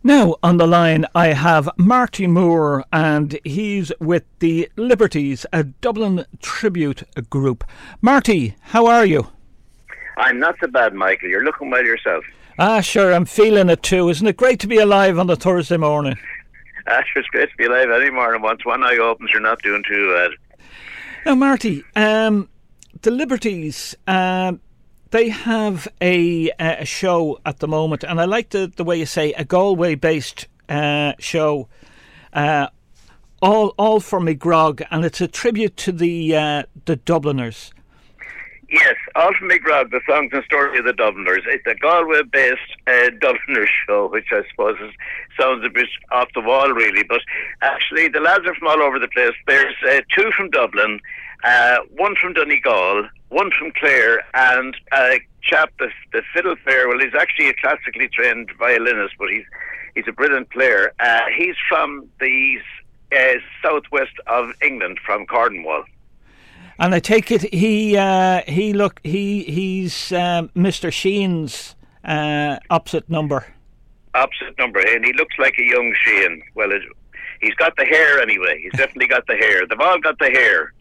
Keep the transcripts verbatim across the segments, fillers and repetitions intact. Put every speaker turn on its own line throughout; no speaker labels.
Now on the line I have Marty Moore, and he's with the Liberties, a Dublin tribute group. Marty, how are you?
I'm not so bad, Michael. You're looking well yourself.
Ah, sure, I'm feeling it too. Isn't it great to be alive on a Thursday morning?
Ah, sure, it's great to be alive any morning. Once one eye opens, you're not doing too bad.
Now, Marty, um, the Liberties, um, they have a, a show at the moment, and I like the, the way you say a Galway-based uh, show, uh, all all for McGrog, and it's a tribute to the uh, the Dubliners.
Yes, all from McGrog, the songs and story of the Dubliners. It's a Galway-based uh, Dubliners show, which I suppose is, sounds a bit off the wall, really. But actually, the lads are from all over the place. There's uh, two from Dublin, uh, one from Donegal, one from Clare, and a chap, the, the fiddle player. Well, he's actually a classically trained violinist, but he's he's a brilliant player. Uh, he's from the uh, southwest of England, from Cornwall.
And I take it he uh, he look he he's um, Mister Sheen's uh, opposite number.
Opposite number, and he looks like a young Sheen. Well, it, he's got the hair anyway. He's definitely got the hair. They've all got the hair.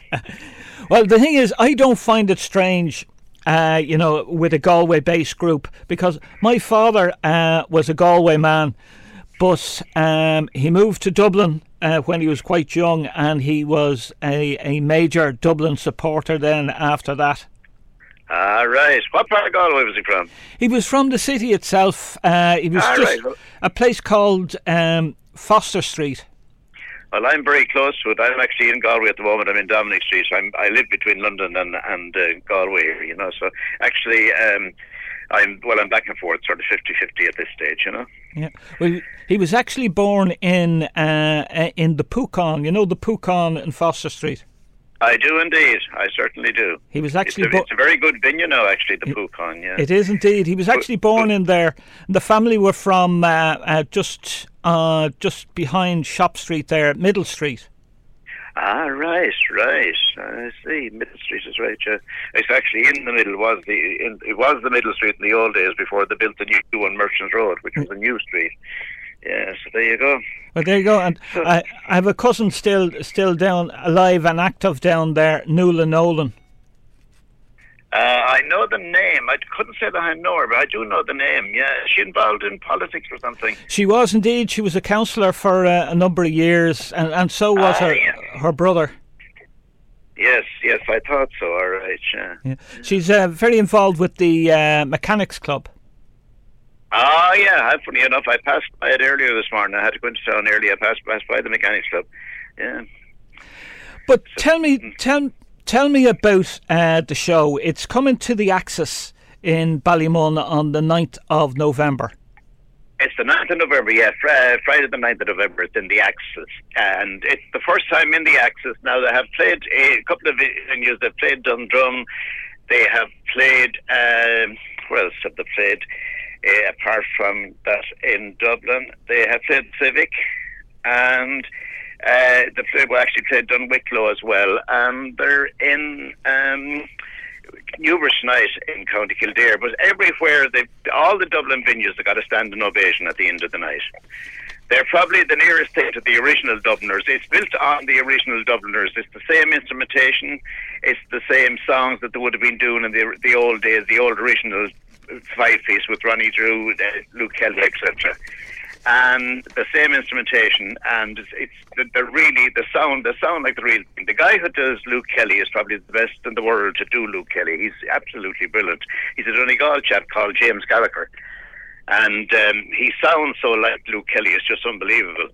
Well, the thing is, I don't find it strange, uh, you know, with a Galway-based group, because my father uh, was a Galway man, but um, he moved to Dublin uh, when he was quite young, and he was a, a major Dublin supporter then after that.
Ah, right. What part of Galway was he from?
He was from the city itself. Uh, he was
ah,
just
right.
a place called um, Foster Street.
Well, I'm very close to it. I'm actually in Galway at the moment. I'm in Dominic Street. I'm, I live between London and, and uh, Galway here, you know. So actually, um, I'm well, I'm back and forth, sort of fifty-fifty at this stage, you know.
Yeah. Well, he was actually born in uh, in the Pucon. You know the Pucon in Foster Street.
I do indeed. I certainly do.
He was actually.
It's a, bo- it's a very good venue now, actually, the Pucon. Yeah,
it is indeed. He was actually born in there. The family were from uh, uh, just uh, just behind Shop Street there, Middle Street.
Ah, right, right. I see. Middle Street is right. Yeah. It's actually in the middle. Was the in, it was the Middle Street in the old days before they built the new one, Merchants Road, which was a new street. Yeah, so there you go.
Well, there you go. And I, I have a cousin still still down alive and active down there, Nuala Nolan.
Uh, I know the name. I couldn't say that I know her, but I do know the name. Yeah, is she involved in politics or something?
She was indeed. She was a councillor for uh, a number of years, and, and so was
ah,
her
yeah.
her brother.
Yes, yes, I thought so. All right. Yeah.
Yeah. She's uh, very involved with the uh, Mechanics Club.
Oh, yeah, funny enough, I passed by it earlier this morning. I had to go into town early. I passed, passed by the Mechanics Club. Yeah.
But so, tell me, tell, tell me about uh, the show. It's coming to the Axis in Ballymun on the ninth of November.
It's the ninth of November, yeah. Fr- Friday the ninth of November, it's in the Axis. And it's the first time in the Axis. Now, they have played a couple of venues. They've played Dundrum. They have played, um, where else have they played? Uh, apart from that in Dublin, they have played Civic, and uh, they played, well, actually played Dunwicklow as well, and they're in um, Newbridge tonight in County Kildare. But everywhere, they all the Dublin venues, they got a standing ovation at the end of the night. They're probably the nearest thing to the original Dubliners. It's built on the original Dubliners. It's the same instrumentation. It's the same songs that they would have been doing in the the old days, the old original five-piece with Ronnie Drew, uh, Luke Kelly, et cetera. And the same instrumentation, and it's, it's they're really the sound. They sound like the real thing. The guy who does Luke Kelly is probably the best in the world to do Luke Kelly. He's absolutely brilliant. He's a Donegal chap called James Gallagher, and um, he sounds so like Luke Kelly. It's just unbelievable.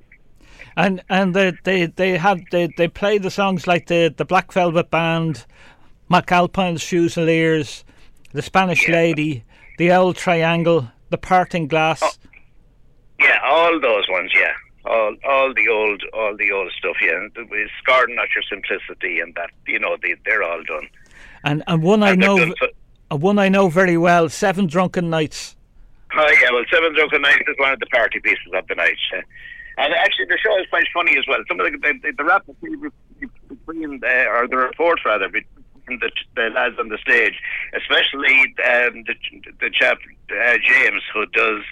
And and they they they have they, they play the songs like the the Black Velvet Band, McAlpine's Fusiliers, the Spanish
yeah.
Lady, the Old Triangle, the Parting Glass.
Oh, yeah, all those ones. Yeah, all all the old all the old stuff. Yeah, with Scarring Not Your Simplicity and that. You know, they they're all done.
And and one and I know, so, uh, one I know very well. Seven Drunken Nights.
Oh yeah, well, Seven Drunken Nights is one of the party pieces of the night. Uh, and actually, the show is quite funny as well. Some of the the, the rap between uh, or the report rather between the, the lads on the stage, especially um, the the chap uh, James, who does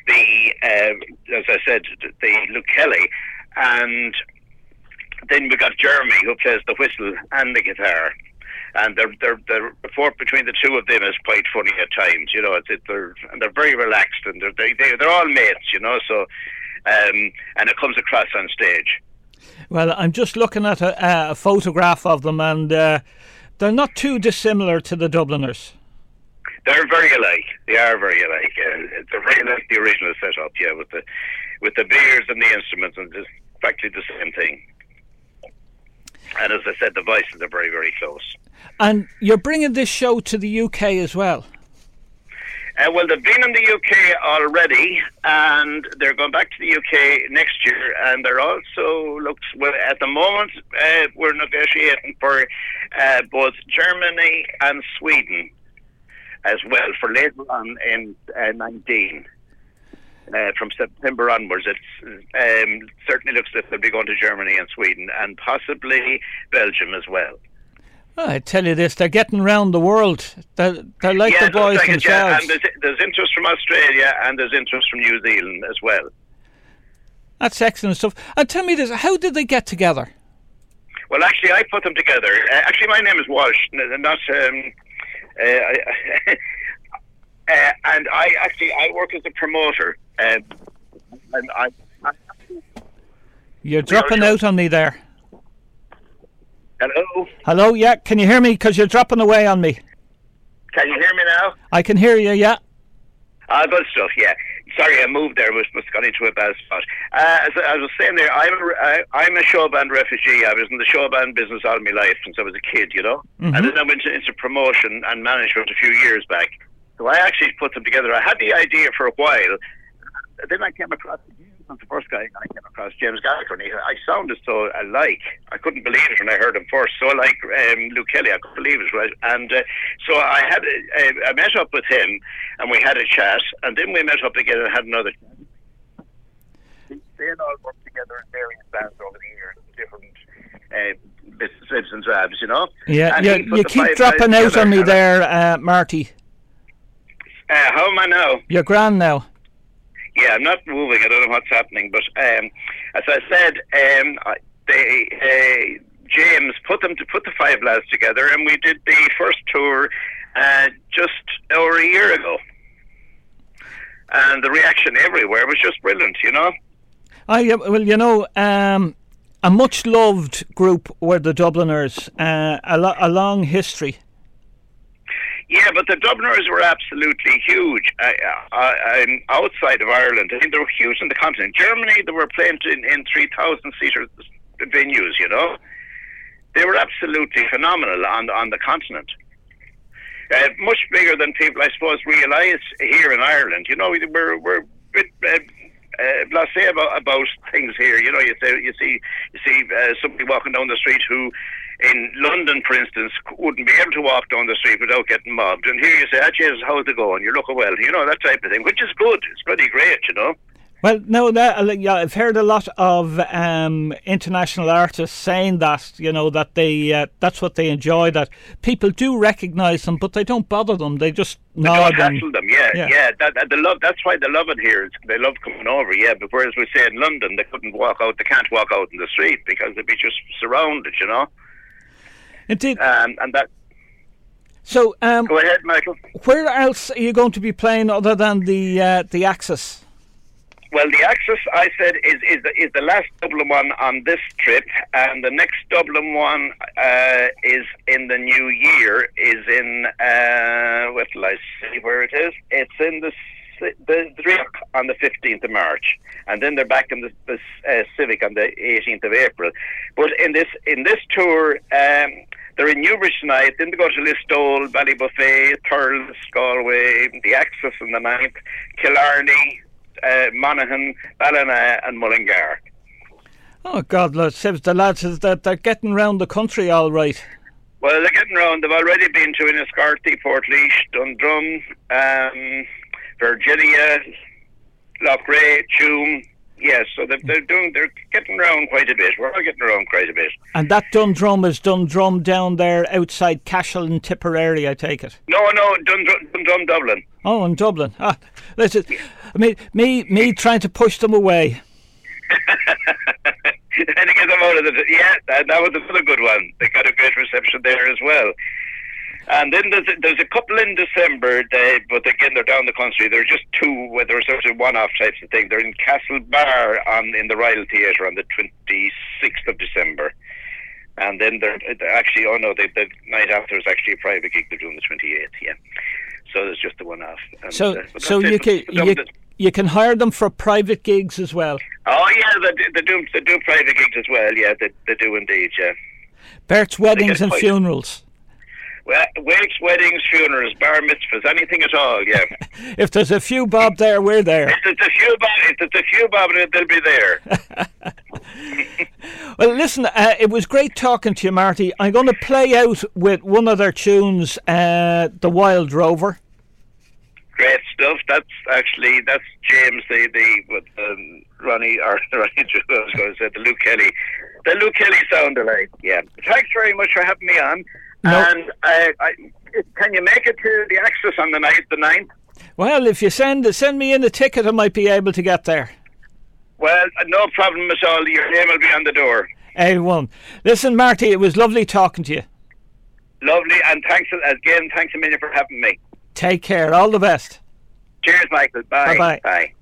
the uh, as I said, the Luke Kelly, and then we got Jeremy, who plays the whistle and the guitar. And they're, they're, they're, the rapport between the two of them is quite funny at times, you know. It's, it, they're and they're very relaxed, and they're they, they, they're all mates, you know. So, um, and it comes across on stage.
Well, I'm just looking at a, a photograph of them, and uh, they're not too dissimilar to the Dubliners.
They're very alike. They are very alike. Uh, they're very like the original setup, yeah, with the with the beers and the instruments, and it's practically the same thing. And as I said, the voices are very, very close.
And you're bringing this show to the U K as well?
Uh, well, they've been in the U K already, and they're going back to the U K next year. And they're also, looks well, at the moment, uh, we're negotiating for uh, both Germany and Sweden as well for later on in uh, nineteen. Uh, from September onwards, it um, certainly looks as if they'll be going to Germany and Sweden, and possibly Belgium as well.
Oh, I tell you this, they're getting round the world. They're, they're like
yeah,
the boys
like
themselves.
It, yeah. And there's, there's interest from Australia, and there's interest from New Zealand as well.
That's excellent stuff. And tell me this, how did they get together?
Well, actually, I put them together. Uh, actually, my name is Walsh, not... Um, uh, Uh, and I actually I work as a promoter. Um, and I, I,
You're dropping out on me there.
Hello.
Hello. Yeah. Can you hear me? Because you're dropping away on me.
Can you hear me now?
I can hear you. Yeah.
Ah, uh, good stuff. Yeah. Sorry, I moved there. Was must got into a bad spot. Uh, as I was saying there, I'm a, I, I'm a show band refugee. I was in the show band business all my life since I was a kid, you know. Mm-hmm. And then I went into promotion and management a few years back. So I actually put them together. I had the idea for a while. Then I came across the first guy. I came across James Gallagher, and he, I sounded so alike. I couldn't believe it when I heard him first. So like um, Luke Kelly, I couldn't believe it, right? And uh, so I had, a, I met up with him, and we had a chat. And then we met up again and had another chat. They had all worked together in various bands over the years, different uh, bits and drabs, you know.
Yeah, yeah. You keep dropping out on me there, uh, Marty.
Uh, how am I now?
You're grand now.
Yeah, I'm not moving. I don't know what's happening. But um, as I said, um, they, uh, James put them to put the five lads together, and we did the first tour uh, just over a year ago. And the reaction everywhere was just brilliant, you know.
I well, you know, um, a much loved group were the Dubliners. Uh, a, lo- a long history.
Yeah, but the Dubliners were absolutely huge uh, uh, um, outside of Ireland. I mean, they were huge in the continent. Germany, they were playing in, in three thousand seater venues, you know. They were absolutely phenomenal on, on the continent. Uh, much bigger than people, I suppose, realise here in Ireland. You know, we're, we're a bit uh, uh, blasé about, about things here. You know, you, say, you see, you see uh, somebody walking down the street who... in London, for instance, wouldn't be able to walk down the street without getting mobbed. And here you say, ah, Jesus, how's it going? You're looking well. You know, that type of thing, which is good. It's pretty great, you know.
Well, no, that, yeah, I've heard a lot of um, international artists saying that, you know, that they uh, that's what they enjoy, that people do recognise them, but they don't bother them. They just nod.
They don't hassle them, yeah. Yeah, yeah that, that, they love, that's why they love it here. They love coming over, yeah. But whereas we say in London, they couldn't walk out, they can't walk out in the street because they'd be just surrounded, you know.
Indeed.
Um, and that.
So, um,
go ahead, Michael.
Where else are you going to be playing other than the uh, the Axis?
Well, the Axis, I said, is is the, is the last Dublin one on this trip, and the next Dublin one uh, is in the new year. Is in uh, what will I see where it is? It's in the the Drake on the fifteenth of March, and then they're back in the, the uh, Civic on the eighteenth of April. But in this in this tour. Um, They're in Newbridge tonight, then they go to Listowel, Ballybuffet, Thurles, Galway, the Axis on the ninth, Killarney, uh, Monaghan, Ballina and Mullingar.
Oh God, look, the lads, they're, they're getting round the country all right.
Well, they're getting round. They've already been to Enniscorthy, Portlaoise, Dundrum, um, Virginia, Loughrea, Tuam. yes. So they're, they're doing, they're getting around quite a bit. We're all getting around quite a bit.
And that Dundrum is Dundrum down there outside Cashel and Tipperary, I take it.
No, no, Dundrum, Dundrum, Dublin.
Oh, in Dublin. Ah, listen, I mean, me, me trying to push them away.
And to get them out of the, yeah, that, that was another good one. They got a great reception there as well. And then there's a, there's a couple in December, they, but again they're down the country. They're just two, where they're sort of one-off types of thing. They're in Castlebar on in the Royal Theatre on the twenty-sixth of December. And then they're, they're actually, oh no, they, the night after is actually a private gig. They're doing the twenty-eighth, yeah. So there's just the one-off. And,
so
uh,
so you can you, you can hire them for private gigs as well.
Oh yeah, they, they do they do private gigs as well. Yeah, they, they do indeed. Yeah.
Bert's weddings and funerals.
Well, wakes, weddings, funerals, bar mitzvahs, anything at all, yeah.
If there's a few bob there, we're there.
If there's a few bob, if there's a few bob, they'll be there.
Well, listen, uh, it was great talking to you, Marty. I'm going to play out with one of their tunes, uh, The Wild Rover.
Great stuff. That's actually, that's James, the, the with um, Ronnie, or Ronnie, I was going to say, the Luke Kelly. The Luke Kelly sound alike, yeah. Thanks very much for having me on. Nope. And uh, I, can you make it to the Axis on the night, the ninth?
Well, if you send send me in a ticket, I might be able to get there.
Well, no problem at all. Your name will be on the door.
A one. Listen, Marty, it was lovely talking to you.
Lovely, and thanks again. Thanks a million for having me.
Take care. All the best.
Cheers, Michael. Bye.
Bye-bye.
Bye.